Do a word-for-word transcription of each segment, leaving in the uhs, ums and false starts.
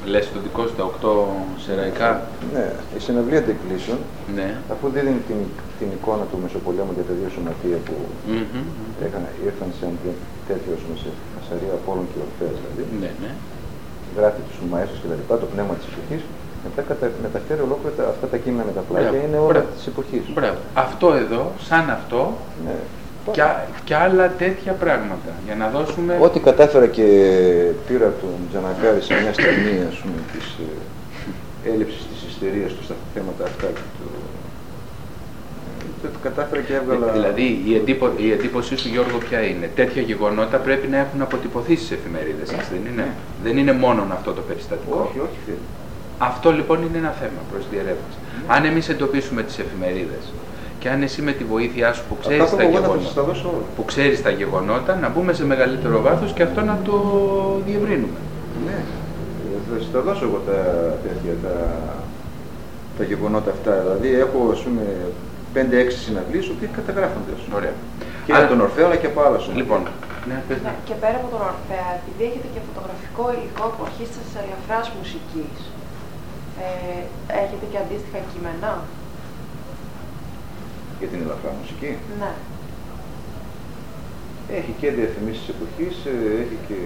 Λες το δικό σου τα οκτώ σεραϊκά. Ναι, η συναυλία των εκκλήσεων, Ναι. αφού δίνει την, την εικόνα του Μεσοπολέμου για τα δύο σωματεία που Mm-hmm. έκανα, ήρθαν σε τέτοιο Ασαρία Απόλλων και Ορφέας δηλαδή, Ναι, ναι. γράφει τους Μαΐσους και τα λοιπά, το πνεύμα της εποχής, μετά κατα, μεταφέρει ολόκληρα αυτά τα κείμενα με τα πλάκια, Μπράβο, είναι όλα μπράβο. της εποχής. Μπράβο. Αυτό εδώ, σαν αυτό, Ναι. και, και άλλα τέτοια πράγματα, για να δώσουμε... Ό,τι κατάφερα και πήρα τον Τζανακάρη σε μια στιγμή, ας πούμε, της ε, έλλειψης της ιστερίας του στα θέματα αυτά και του... Το κατάφερα και έβγαλα... Δηλαδή η, εντύπω, η εντύπωσή σου, Γιώργο, ποια είναι? Τέτοια γεγονότα πρέπει να έχουν αποτυπωθεί στις εφημερίδες σας, δεν είναι? Δεν είναι μόνο αυτό το περιστατικό. Όχι, όχι, φίλε. Αυτό λοιπόν είναι ένα θέμα προς διερεύνηση. Mm. Αν εμείς εντοπίσουμε τις εφημερίδες και αν εσύ με τη βοήθειά σου που ξέρεις, τα γεγονότα, που ξέρεις τα γεγονότα, να μπούμε σε μεγαλύτερο βάθος και αυτό να το διευρύνουμε. Ναι, θα σας τα δώσω εγώ τα, τέτοια, τα, τα γεγονότα αυτά. Δηλαδή έχω, ας πούμε, πέντε έξι συναυλίες που καταγράφονται. Ωραία. Και από τον Ορφέα αλλά και από άλλα σωματεία. Λοιπόν, ναι, πες. Ναι, και πέρα από τον Ορφέα, επειδή έχετε και φωτογραφικό υλικό από αρχή της ελαφράς μουσικής, ε, έχετε και αντίστοιχα κείμενα? Για την ελαφρά μουσική. Ναι. Έχει και διαφημίσεις της εποχής, έχει και...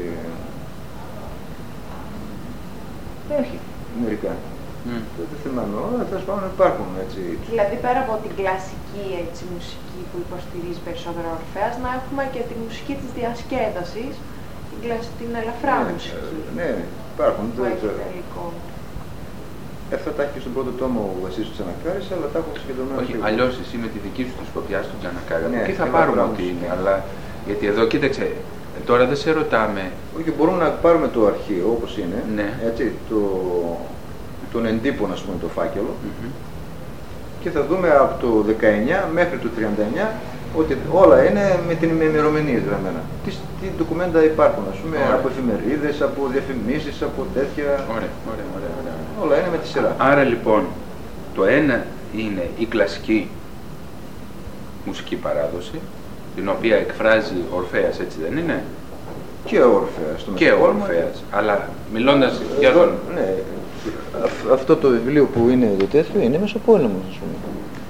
Έχει, μερικά. Mm. Δεν θυμάμαι όλα, θα σπάνω υπάρχουν έτσι. Δηλαδή πέρα από την κλασική έτσι, μουσική που υποστηρίζει περισσότερο ο Ορφέας, να έχουμε και τη μουσική της διασκέδασης, την, κλασ... την ελαφρά ναι, μουσική. Ναι, υπάρχουν. Που έχετε υλικό. Αυτά τα έχει στον πρώτο τόμο ο Βασίλης Τζανακάρης, αλλά τα έχω συγκεντρωμένα. Όχι, αλλιώς εσύ με τη δική σου τη σκοπιά στον Τζανακάρη. Ναι, εκεί θα πάρουμε ό,τι είναι, αλλά γιατί εδώ κοίταξε, τώρα δεν σε ρωτάμε. Όχι, μπορούμε να πάρουμε το αρχείο όπως είναι, ναι. Έτσι, το, τον εντύπωνα, ας πούμε, το φάκελο, Mm-hmm. και θα δούμε από το δεκαεννιά μέχρι το τριάντα εννιά ότι όλα είναι με την ημερομηνία γραμμένα. Τι, τι ντοκουμέντα υπάρχουν, ας πούμε, ωραία. Από εφημερίδες, από διαφημίσεις, από τέτοια. Ωραία, ωραία, ωραία, ωραία. Όλα είναι με τη σειρά. Άρα λοιπόν, το ένα είναι η κλασική μουσική παράδοση, την οποία εκφράζει ο Ορφέας, έτσι δεν είναι? Και ο Ορφέας. Και ο Ορφέας. Αλλά μιλώντας για τον... Ναι, αυτό το βιβλίο που είναι το τέτοιο είναι Μεσοπόλεμος, ας πούμε.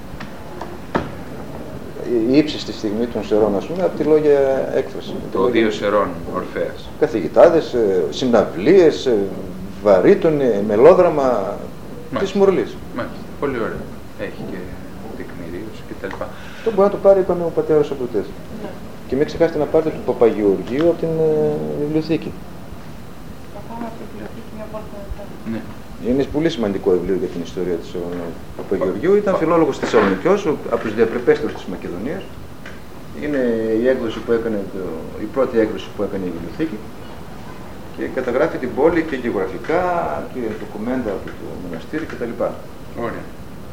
Η ύψιστη στιγμή των Σερών, ας πούμε, από τη λόγια έκφραση. Το δύο Σερών Ορφέας. Καθηγητάδες, συναυλίες, βαρύτονοι, μελόδραμα της Μορλής. Μάλιστα. Πολύ ωραία. Έχει και τεκμηρίωση κτλ. Αυτό μπορεί να το πάρει, είπαμε, ο πατέρας από το τέτοιο. Ναι. Και μην ξεχάσετε να πάρετε του Παπαγεωργίου από την ε, βιβλιοθήκη. Θα πάμε από την βιβλιοθήκη μια βόλτα μετά. Ναι. Είναι πολύ σημαντικό βιβλίο για την ιστορία της ο Παπαγεωργίου. Ήταν φιλόλογος της Θεσσαλονικιός, από τους διαπρεπέστερους της Μακεδονίας. Είναι η, έκδοση που έκανε το, η πρώτη έκδοση που έκανε η βιβλιοθήκη. Και καταγράφει την πόλη και γεωγραφικά και ντοκουμέντα από το μοναστήρι κτλ. Ωραία.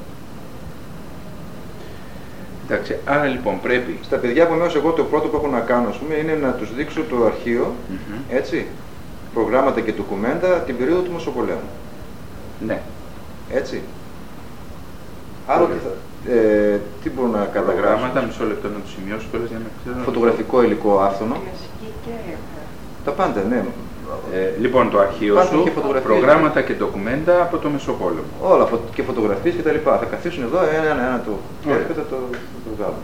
Εντάξει, άρα λοιπόν πρέπει... Στα παιδιά που μέσα εγώ το πρώτο που έχω να κάνω, ας πούμε, είναι να τους δείξω το αρχείο, Mm-hmm. έτσι, προγράμματα και ντοκουμέντα την περίοδο του Μεσοπολέμου. Ναι. Έτσι. Άρα τι, θα, ε, τι μπορώ να καταγράψω? Προγράμματα, μισό λεπτό να το σημειώσω τώρα για να ξέρω... Φωτογραφικό υλικό άφθονο. Κλασική και Τα πάντα, ναι. Ε, λοιπόν, το αρχείο Πάντα σου, και προγράμματα και ντοκουμέντα από το Μεσοπόλεμο. Όλα, φω, και φωτογραφίες και τα λοιπά. Θα καθίσουν εδώ ένα-ένα ένα, το Ωραία. και θα το, θα το βγάλω.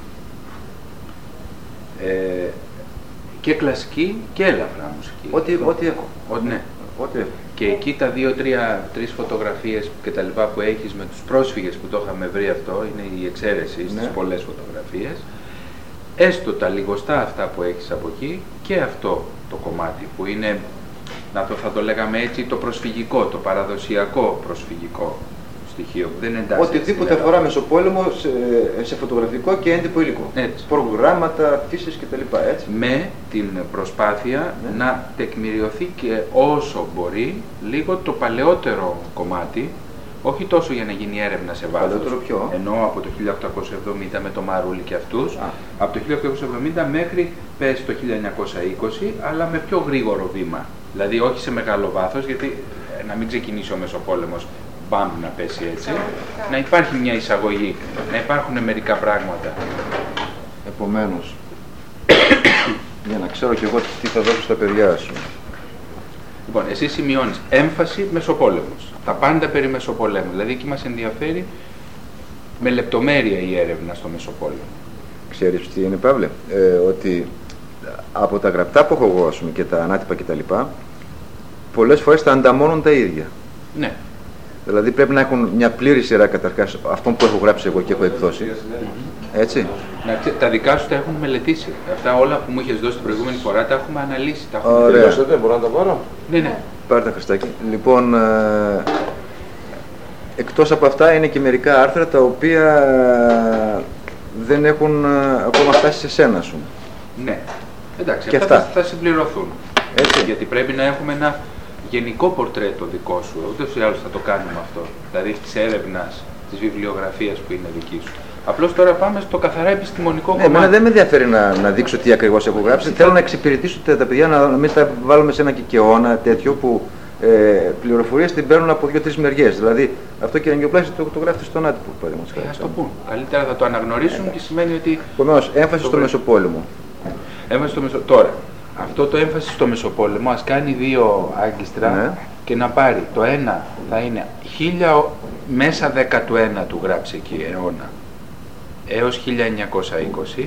Ε, και κλασική και ελαφρά μουσική. Ό,τι, ό,τι έχω. Ό, ναι. Ό,τι έχω. Και εκεί τα δύο, τρία, τρεις φωτογραφίες και τα λοιπά που έχεις με τους πρόσφυγες που το είχαμε βρει αυτό, είναι η εξαίρεση στις Ναι. πολλές φωτογραφίες. Έστω τα λιγοστά αυτά που έχεις από εκεί και αυτό το κομμάτι που είναι, να το, θα το λέγαμε έτσι, το προσφυγικό, το παραδοσιακό προσφυγικό στοιχείο που δεν εντάσσεται. Οτιδήποτε αφορά Μεσοπόλεμο σε, σε φωτογραφικό και έντυπο υλικό. Έτσι. Προγράμματα, πτήσεις κτλ. Έτσι. Με την προσπάθεια Ναι. να τεκμηριωθεί και όσο μπορεί λίγο το παλαιότερο κομμάτι, όχι τόσο για να γίνει έρευνα σε βάθος, Παλαιότερο ποιο? ενώ από το χίλια οκτακόσια εβδομήντα με το Μαρούλι και αυτούς, Α. από το χίλια οκτακόσια εβδομήντα μέχρι πες το χίλια εννιακόσια είκοσι, αλλά με πιο γρήγορο βήμα. Δηλαδή όχι σε μεγάλο βάθος, γιατί ε, να μην ξεκινήσει ο Μεσοπόλεμος, μπαμ να πέσει έτσι, να υπάρχει μια εισαγωγή, να υπάρχουν μερικά πράγματα. Επομένως, για να ξέρω κι εγώ τι θα δώσω στα παιδιά σου. Λοιπόν, εσύ σημειώνεις έμφαση Μεσοπόλεμος. Τα πάντα περί Μεσοπολέμου. Δηλαδή εκεί μας ενδιαφέρει με λεπτομέρεια η έρευνα στο Μεσοπόλεμο. Ξέρεις τι είναι, Παύλε, ε, ότι από τα γραπτά που έχω εγώ, ας πούμε, και τα ανάτυπα κτλ., πολλές φορές τα ανταμώνουν τα ίδια. Ναι. Δηλαδή πρέπει να έχουν μια πλήρη σειρά καταρχάς αυτών που έχω γράψει εγώ και έχω εκδώσει. Mm-hmm. Έτσι. Να, τα δικά σου τα έχουν μελετήσει. Αυτά όλα που μου είχες δώσει την προηγούμενη φορά τα έχουμε αναλύσει. Τα έχουμε τελειώσει. Μπορώ να τα πάρω. Ναι, ναι. Πάρε τα, Χριστάκη. Λοιπόν, ε, εκτός από αυτά είναι και μερικά άρθρα τα οποία δεν έχουν ακόμα φτάσει σε σένα σου. Ναι. Εντάξει, και αυτά, αυτά. Θα, θα συμπληρωθούν. Έτσι. Γιατί πρέπει να έχουμε ένα γενικό πορτρέτο δικό σου. Ούτως ή άλλως θα το κάνουμε αυτό. Δηλαδή της έρευνας, της βιβλιογραφίας που είναι δική σου. Απλώς τώρα πάμε στο καθαρά επιστημονικό ναι, κομμάτι. Εμένα δεν με ενδιαφέρει να, να δείξω τι ακριβώς έχω γράψει. Θέλω να εξυπηρετήσω τα παιδιά, να μην τα βάλουμε σε ένα κικαιώνα τέτοιο που ε, πληροφορίες την παίρνουν από δύο-τρεις μεριές. Δηλαδή αυτό και Αγγιοπλάστη το, το γράφει στον άτυπο, παραδείγματος χάρη. Ας το πούν. Καλύτερα θα το αναγνωρίσουν ε, και σημαίνει ότι. Επομένως, έμφαση στο Μεσοπόλεμο. Έμφαση στο Μεσο... Τώρα, αυτό το έμφαση στο Μεσοπόλεμο ας κάνει δύο άγκιστρα ναι. και να πάρει. Το ένα θα είναι χίλια μέσα δέκατου ένατου του γράψει εκεί αιώνα έως χίλια εννιακόσια είκοσι,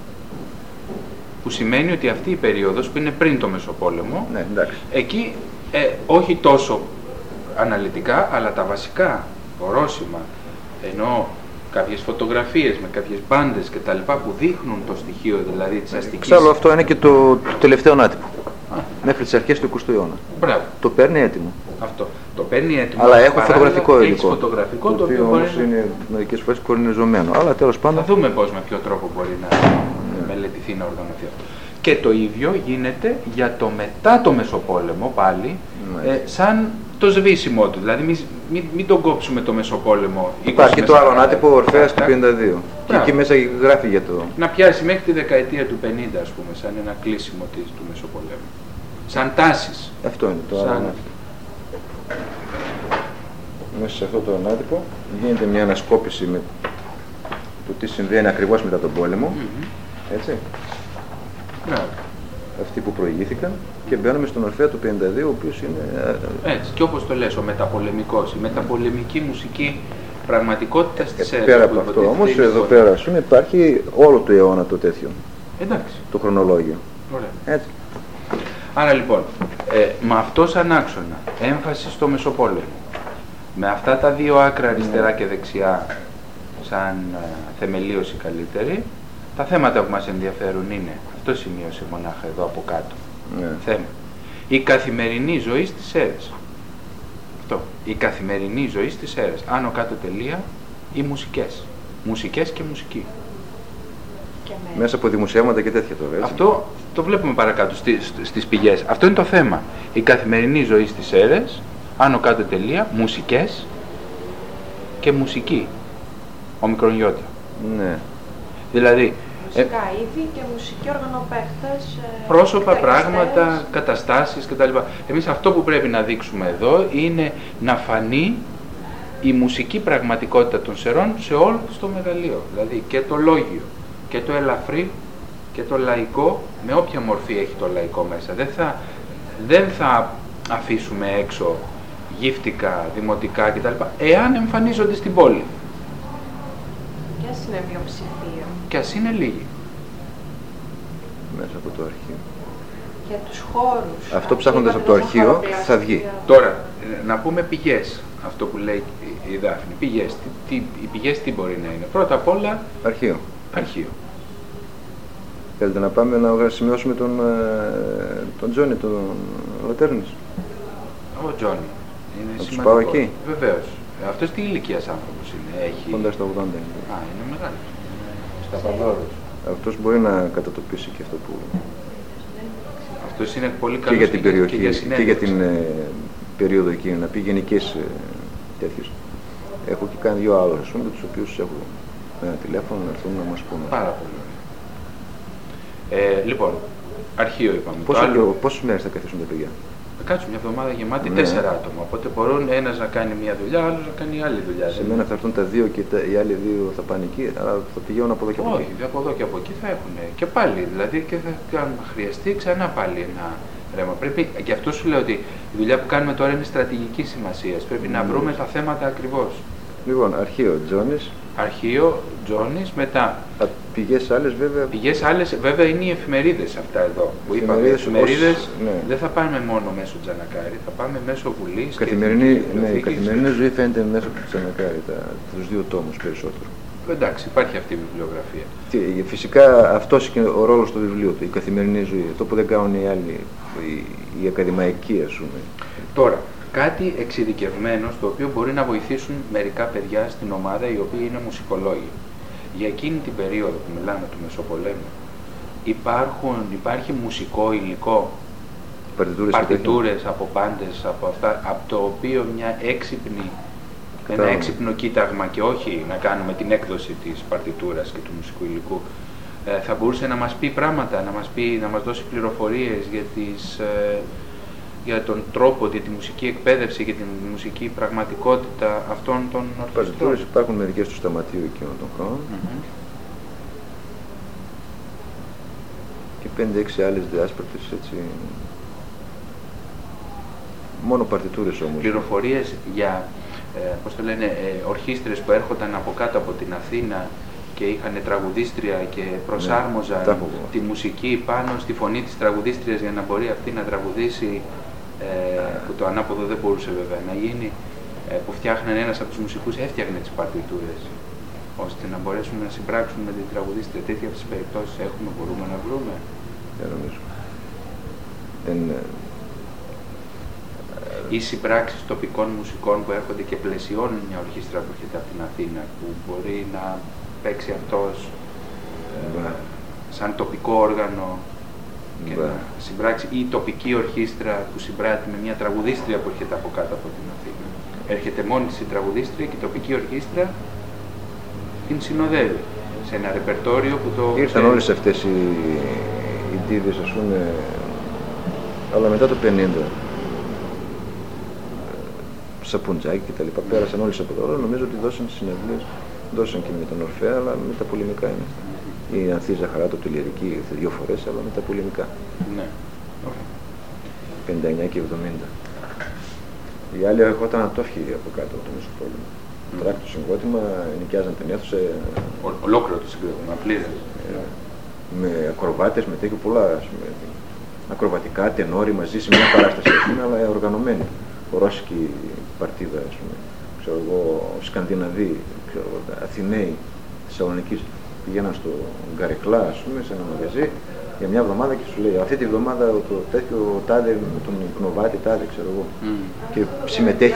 που σημαίνει ότι αυτή η περίοδος που είναι πριν το Μεσοπόλεμο, ναι, εντάξει. εκεί ε, όχι τόσο αναλυτικά, αλλά τα βασικά ορόσημα, ενώ κάποιες φωτογραφίες με κάποιες μπάντες και τα λοιπά που δείχνουν το στοιχείο δηλαδή της αστικής. Εξάλλου αυτό είναι και το, το τελευταίο άτυπο. Μέχρι τις αρχές του εικοστού αιώνα. Μπράβο. Το παίρνει έτοιμο. Αυτό. Το παίρνει έτοιμο. Αλλά έχω φωτογραφικό υλικό. Φωτογραφικό, το, το οποίο όμως είναι... είναι μερικές φορές κορνιζωμένο. Αλλά τέλος πάντων. Θα δούμε πώς, με ποιο τρόπο μπορεί να yeah. μελετηθεί, να οργανωθεί αυτό. Και το ίδιο γίνεται για το μετά το Μεσοπόλεμο πάλι, yeah. ε, σαν το σβήσιμό του. Δηλαδή μην, μην, μην τον κόψουμε το Μεσοπόλεμο. Υπάρχει το άλλο άτυπο Ορφέας του πενήντα δύο. Και εκεί μέσα γράφει για το... Να πιάσει μέχρι τη δεκαετία του πενήντα, ας πούμε, σαν ένα κλείσιμο της, του Μεσοπολέμου. Σαν τάσεις. Αυτό είναι το άλλο. Μέσα σε αυτό το ανάτυπο γίνεται μια ανασκόπηση με το τι συμβαίνει ακριβώς μετά τον πόλεμο. Mm-hmm. Έτσι. Yeah. Αυτοί που προηγήθηκαν και μπαίνουμε στον Ορφέα του πενήντα δύο, ο οποίος είναι... Έτσι. Και όπως το λες, ο μεταπολεμικός, η μεταπολεμική μουσική πραγματικότητα στις έρευνες. Πέρα από αυτό όμως, εδώ πέρα σου υπάρχει όλο το αιώνα το τέτοιο. Εντάξει. Το χρονολόγιο. Ωραία. Έτσι. Άρα λοιπόν, ε, με αυτό σαν άξονα, έμφαση στο Μεσοπόλεμο, με αυτά τα δύο άκρα αριστερά και δεξιά σαν ε, θεμελίωση καλύτερη, τα θέματα που μας ενδιαφέρουν είναι, αυτό σημείωσε μονάχα εδώ από κάτω, ναι. θέμα, η καθημερινή ζωή στις Σέρρες. Αυτό, η καθημερινή ζωή στις Σέρρες. Άνω κάτω τελεία, οι μουσικές. Μουσικές και μουσική. Και μέσα από δημοσιεύματα και τέτοια τώρα, έτσι. Αυτό το βλέπουμε παρακάτω στις, στις πηγές. Αυτό είναι το θέμα. Η καθημερινή ζωή στις Σέρρες, άνω κάτω τελεία, μουσικές και μουσική. Ο μικρονιώτα. Ναι. Δηλαδή, μουσικά ε, είδη και μουσικοί οργανοπαίχτες, ε, πρόσωπα, πράγματα, καταστάσεις κτλ. Εμείς αυτό που πρέπει να δείξουμε εδώ είναι να φανεί η μουσική πραγματικότητα των Σερών σε όλο το μεγαλείο. Δηλαδή και το λόγιο και το ελαφρύ και το λαϊκό, με όποια μορφή έχει το λαϊκό μέσα. Δεν θα, δεν θα αφήσουμε έξω γύφτικα, δημοτικά κτλ. Εάν εμφανίζονται στην πόλη. Και ας είναι μειοψηφία. Και ας είναι λίγοι. Μέσα από το αρχείο. Για τους χώρους. Αυτό ψάχνοντας από το αρχείο θα βγει. Τώρα, να πούμε πηγές. Αυτό που λέει η Δάφνη. Πηγές. Τι, τι, οι πηγές τι μπορεί να είναι. Πρώτα απ' όλα... Αρχείο. Αρχείο. Θέλετε να πάμε να σημειώσουμε τον, τον Τζόνι, τον Λατέρνης. Ο Τζόνι. Είναι να σημαντικό. τους πάω εκεί. Βεβαίως. Αυτός τι ηλικίας άνθρωπος είναι. Έχει... Κοντά στα ογδόντα. Α, είναι μεγάλο. Στα Παδόρους. Αυτός μπορεί να κατατοπίσει και αυτό που... Αυτός είναι πολύ καλός και για την περιοχή και για, και για την ε, περίοδο εκείνη, να πει γενικές ε, τέτοιες. Έχω και κάνει δύο άλλους, με τους οποίους έχω ένα τηλέφωνο να έρθουν να μας πούνε. Πάρα πολύ. Ε, λοιπόν, αρχείο είπαμε. Πόσο, άλλο... Πόσες μέρες θα καθίσουν τα παιδιά? Θα κάτσουν μια εβδομάδα γεμάτη, ναι. τέσσερα άτομα. Οπότε μπορούν ένας να κάνει μια δουλειά, άλλος να κάνει άλλη δουλειά. Σε μένα θα έρθουν τα δύο και τα, οι άλλοι δύο θα πάνε εκεί, αλλά θα πηγαίνουν από εδώ και από εκεί. Όχι, από εδώ και από εκεί θα έχουν. Και πάλι, δηλαδή, και θα, αν χρειαστεί, ξανά πάλι ένα ρεύμα. Πρέπει, γι' αυτό σου λέω ότι η δουλειά που κάνουμε τώρα είναι στρατηγικής σημασίας. Πρέπει mm. να βρούμε τα θέματα ακριβώς. Λοιπόν, αρχείο Τζόνης. Αρχείο Τζόνης, μετά. Πηγές άλλες βέβαια. Πηγές άλλες βέβαια είναι οι εφημερίδες αυτά εδώ. Που είπαμε, οι εφημερίδες ναι. δεν θα πάμε μόνο μέσω Τζανακάρη, θα πάμε μέσω Βουλής. Καθημερινή, ναι, η καθημερινή ζωή φαίνεται μέσω του Τζανακάρη, τα, τους δύο τόμους περισσότερο. Εντάξει, υπάρχει αυτή η βιβλιογραφία. Και, φυσικά αυτός είναι ο ρόλος του βιβλίου του, η καθημερινή ζωή. Αυτό που δεν κάνουν οι άλλοι, οι, οι ακαδημαϊκοί, ας πούμε. Τώρα, κάτι εξειδικευμένο στο οποίο μπορεί να βοηθήσουν μερικά παιδιά στην ομάδα οι οποίοι είναι μουσικολόγοι. Για εκείνη την περίοδο που μιλάμε του Μεσοπολέμου υπάρχουν, υπάρχει μουσικό υλικό, παρτιτούρες, παρτιτούρες από πάντες, από αυτά, από το οποίο μια έξυπνη, ένα έξυπνο κοίταγμα και όχι να κάνουμε την έκδοση της παρτιτούρας και του μουσικού υλικού ε, θα μπορούσε να μας πει πράγματα, να μας, πει, να μας δώσει πληροφορίες για τις... Ε, για τον τρόπο, για τη μουσική εκπαίδευση, για τη μουσική πραγματικότητα αυτών των ορχιστρών. Παρτιτούρες υπάρχουν μερικές του Σταματείου εκείνων των χρόνων mm-hmm. και πέντε έξι άλλες διάσπαρτες, έτσι. Μόνο παρτιτούρες όμως. Πληροφορίες για, ε, πώς το λένε, ε, ορχήστρες που έρχονταν από κάτω από την Αθήνα και είχαν τραγουδίστρια και προσάρμοζαν ναι, τη μουσική πάνω στη φωνή της τραγουδίστριας για να μπορεί αυτή να τραγουδήσει, ε, που το ανάποδο δεν μπορούσε βέβαια να γίνει, ε, που φτιάχναν ένας από τους μουσικούς, έφτιαχνε τις παρτιτούρες ώστε να μπορέσουμε να συμπράξουμε με την τραγουδίστρια. Τέτοια αυτές τις περιπτώσεις έχουμε, μπορούμε να βρούμε. Δεν νομίζω. Δεν... Ή συμπράξεις τοπικών μουσικών που έρχονται και πλαισιώνουν μια ορχήστρα που έρχεται από την Αθήνα, που μπορεί να παίξει αυτός ε, σαν τοπικό όργανο και να συμπράξει, ή τοπική ορχήστρα που συμπράττει με μια τραγουδίστρια που έρχεται από κάτω από την Αθήνα. Έρχεται μόνη της η τραγουδίστρια και η τοπική ορχήστρα την συνοδεύει σε ένα ρεπερτόριο που το... Ήρθαν όλες αυτές οι, οι ντίδες, ας πούμε, αλλά μετά το πενήντα. Σαπουτζάκι και τα λοιπά, πέρασαν όλες από εδώ, νομίζω ότι δώσαν συναυλίες, δώσαν και με τον Ορφέα, αλλά με τα πολεμικά είναι. Η Ανθή Ζαχαράτο τη Λυρική ήρθε δύο φορές, αλλά με τα πολεμικά. Ναι. πενήντα εννιά και εβδομήντα. Οι άλλοι ερχόταν ατόφχοι από κάτω από το Μεσοπόλεμο. Mm. Τράκτο συγκρότημα, νοικιάζαν την αίθουσα. Ο, ολόκληρο το συγκρότημα, πλήρες. Ε, με ακροβάτες, με τέτοιο πολλά, ας πούμε, ακροβατικά, τενόρι μαζί σε μια παράσταση, ας πούμε, αλλά οργανωμένη. Ρώσικη παρτίδα, ας πούμε, ξέρω εγώ, Σκανδιναβοί, ξέρω εγώ, Αθηναίοι, Θεσσαλονικής, πηγαίναν στο Γκαρεκλά, ας πούμε, σε ένα μαγαζί για μια εβδομάδα και σου λέει αυτή τη εβδομάδα το τέτοιο τάδε με τον Κνοβάτη, τάδε, ξέρω εγώ. Mm. Και συμμετέχει.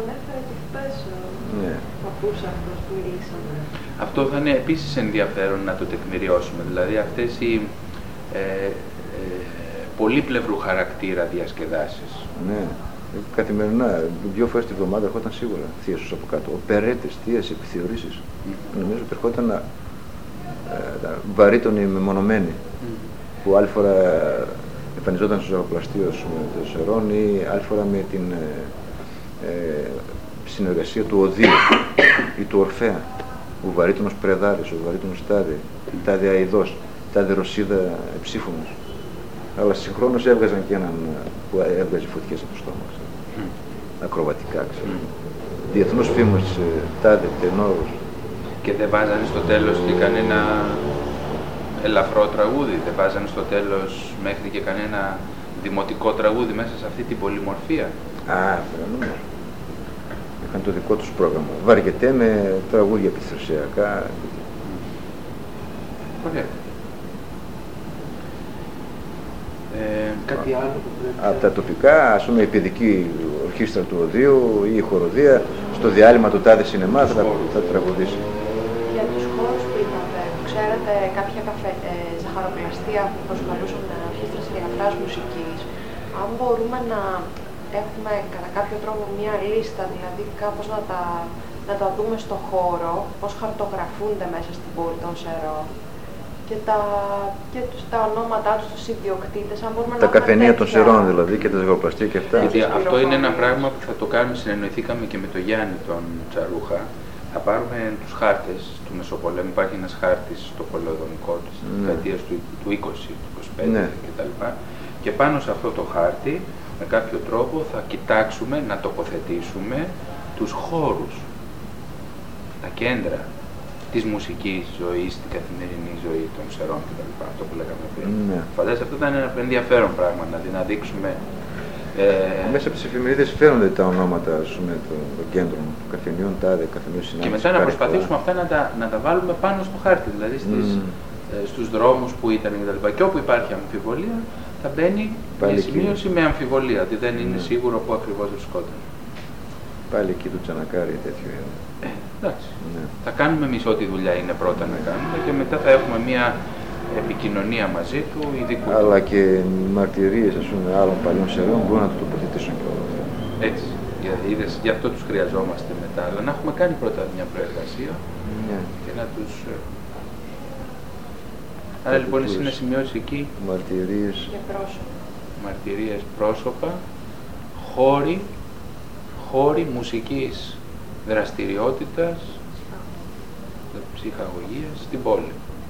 Ναι. Που αυτό θα είναι επίσης ενδιαφέρον να το τεκμηριώσουμε, δηλαδή αυτές οι ε, ε, πολύπλευρου χαρακτήρα διασκεδάσεις. Ναι. Καθημερινά, δύο φορές τη βδομάδα ερχόταν σίγουρα θείασος από κάτω. Περέτες, θείες, επιθεωρήσεις. Mm. Νομίζω ότι ερχόταν ε, βαρύτονοι μεμονωμένοι. Mm. Που άλλη φορά εμφανιζόταν στο ζωοπλαστείο με το Σερών ή άλλη φορά με την ε, ε, συνεργασία του Οδείου ή του Ορφέα. Ο βαρύτονος Πρεδάρης, ο βαρύτονος Τάδε, η Τάδε Αηδός, η Τάδε Ρωσίδα Ψήφωνος. Αλλά συγχρόνως έβγαζαν και έναν που έβγαζε φωτιές από το στόμα, ξέρω. Mm. Ακροβατικά, ξέρω. Mm. Διεθνούς φήμος, τάδε, τενόρος. Και δεν βάζανε στο τέλος και κανένα ελαφρό τραγούδι, δεν βάζανε στο τέλος μέχρι και κανένα δημοτικό τραγούδι μέσα σε αυτή την πολυμορφία. Α, βέβαια. Είχαν το δικό τους πρόγραμμα. Βαριετέ με τραγούδια επιθροσιακά. Ωραία. Ε, κάτι άλλο που πρέπει... Από τα τοπικά, ας πούμε, η παιδική ορχήστρα του Οδείου ή η χοροδία, στο διάλειμμα του τάδε σινεμά θα, θα τραγουδήσει. Για τους χώρους που είπατε, ξέρετε κάποια καφέ, ε, ζαχαροπλαστεία που προσκαλούσαν ορχήστρες διαφράς μουσικής, αν μπορούμε να έχουμε κατά κάποιο τρόπο μία λίστα, δηλαδή κάπως να τα, να τα δούμε στο χώρο, πώς χαρτογραφούνται μέσα στην πόλη των Σερών. Και τα, και τους, τα ονόματά τους, τους ιδιοκτήτες, αν μπορούμε τα να καφενεία των Σερών δηλαδή και τα ζυγοπλαστεία και αυτά. Γιατί αυτό είναι ένα πράγμα που θα το κάνουμε, συνεννοηθήκαμε και με τον Γιάννη τον Τσαρούχα. Θα πάρουμε τους χάρτες του Μεσοπολέμου, υπάρχει ένας χάρτης στο πολεοδομικό της ναι. δεκαετίας του, του είκοσι, του είκοσι πέντε ναι. κτλ. Και πάνω σε αυτό το χάρτη, με κάποιο τρόπο, θα κοιτάξουμε να τοποθετήσουμε τους χώρους, τα κέντρα της μουσικής ζωής, στην καθημερινή ζωή των Σερών κτλ. Αυτό που λέγαμε πριν. Ναι. Φαντάζεσαι, αυτό ήταν ένα ενδιαφέρον πράγμα, δηλαδή να δείξουμε. Ε... Μέσα από τις εφημερίδες φαίνονται τα ονόματα των το, το κέντρων, του καφενείων, τάδε, καφενείου συνάντηση. Και μετά να προσπαθήσουμε αυτά να τα, να τα βάλουμε πάνω στο χάρτη, δηλαδή στις, mm. ε, στους δρόμους που ήταν κτλ. Και, και όπου υπάρχει αμφιβολία, θα μπαίνει πάλι μια σημείωση εκεί με αμφιβολία, ότι δεν είναι mm. σίγουρο πού ακριβώς βρισκόταν. Πάλι εκεί του Τζανακάρη τέτοιο είναι. Ε, εντάξει. Ναι. Θα κάνουμε εμείς ό,τι δουλειά είναι πρώτα να κάνουμε και μετά θα έχουμε μια επικοινωνία μαζί του ειδικού. Αλλά και μαρτυρίες, ας πούμε, άλλων παλιών Σερών μπορούν να το τοποθετήσουν και όλα αυτά. Έτσι. Για, είδες, γι' αυτό τους χρειαζόμαστε μετά. Αλλά να έχουμε κάνει πρώτα μια προεργασία ναι. και να τους... Άρα λοιπόν εσύ να σημειώσεις εκεί μαρτυρίες και πρόσωπα. Μαρτυρίες, πρόσωπα, χώροι, χώροι μουσικής δραστηριότητας, ψυχαγωγίας στην πόλη.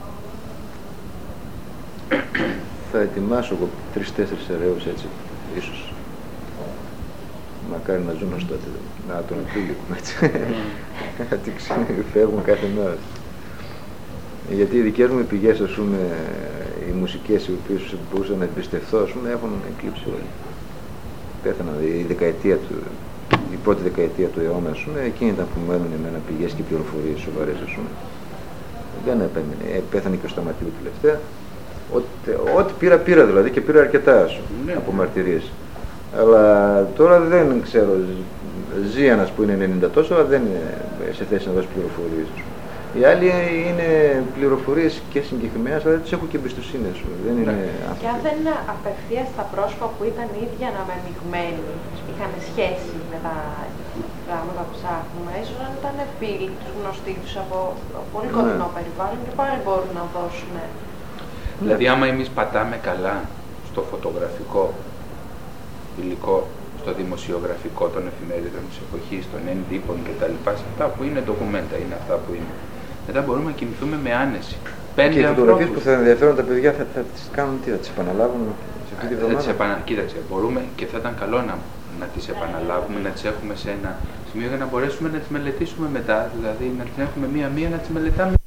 Θα ετοιμάσω εγώ τρεις-τέσσερις ερέους έτσι, ίσως. Μακάρι να ζουν ως τότε, να τον επίλυκουμε έτσι. Γιατί φεύγουν κάθε μέρα. Γιατί οι δικές μου πηγές, ας πούμε, οι μουσικές οι οποίες μπορούσα να εμπιστευτώ, ας πούμε, έχουν εκλείψει όλοι. Πέθαναν η δεκαετία του, η πρώτη δεκαετία του αιώνα, ας πούμε, εκείνη ήταν που μένουν εμένα πηγές και πληροφορίες σοβαρές, ας πούμε. Δεν επέμενε, πέθανε και ο Σταματίου τελευταία. Ό,τι πήρα, πήρα δηλαδή και πήρα αρκετά, ας πούμε, ναι. από μαρτυρίες. Αλλά τώρα δεν ξέρω, ζει ένας που είναι ενενήντα τόσο, αλλά δεν είναι σε θέση να δώσει πληροφορίες. Οι άλλοι είναι πληροφορίες και συγκεκριμένες, αλλά δεν τους έχω και εμπιστοσύνη. Δεν είναι ναι. Και αν δεν είναι απευθείας τα πρόσωπα που ήταν ίδια αναμεμειγμένοι, είχαν σχέση με τα πράγματα που ψάχνουμε, ίσως αν ήταν φίλοι τους, γνωστοί τους από πολύ κοντινό ναι. περιβάλλον και πάλι μπορούν να δώσουν. Δηλαδή, άμα εμείς πατάμε καλά στο φωτογραφικό υλικό, στο δημοσιογραφικό των εφημερίδων της εποχής, των εντύπων κτλ. Σε αυτά που είναι ντοκουμέντα, είναι αυτά που είναι. Μετά μπορούμε να κινηθούμε με άνεση. Πέντε και οι φωτογραφίες που θα ενδιαφέρουν τα παιδιά θα, θα τις κάνουν τι, θα τις επαναλάβουν σε αυτή τη βδομάδα. Επανα... Κοίταξε, μπορούμε και θα ήταν καλό να, να τις επαναλάβουμε, να τις έχουμε σε ένα σημείο για να μπορέσουμε να τις μελετήσουμε μετά. Δηλαδή να τις έχουμε μία-μία να τις μελετάμε.